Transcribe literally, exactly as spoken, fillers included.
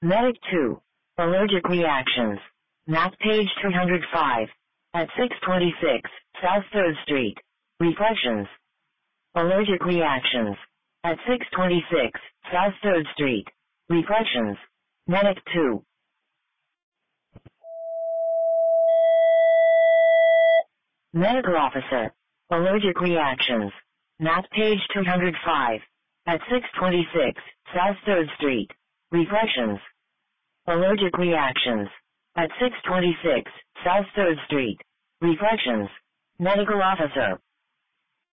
Medic two. Allergic reactions. Map page three hundred five. At six twenty-six, South third Street. Reflections. Allergic reactions. At six twenty-six, South third Street. Reflections. Medic two. Medical officer. Allergic reactions. Map page three hundred five. At six twenty-six, South third Street. Reflections. Allergic reactions. At six twenty-six, South third Street. Reflections. Medical officer.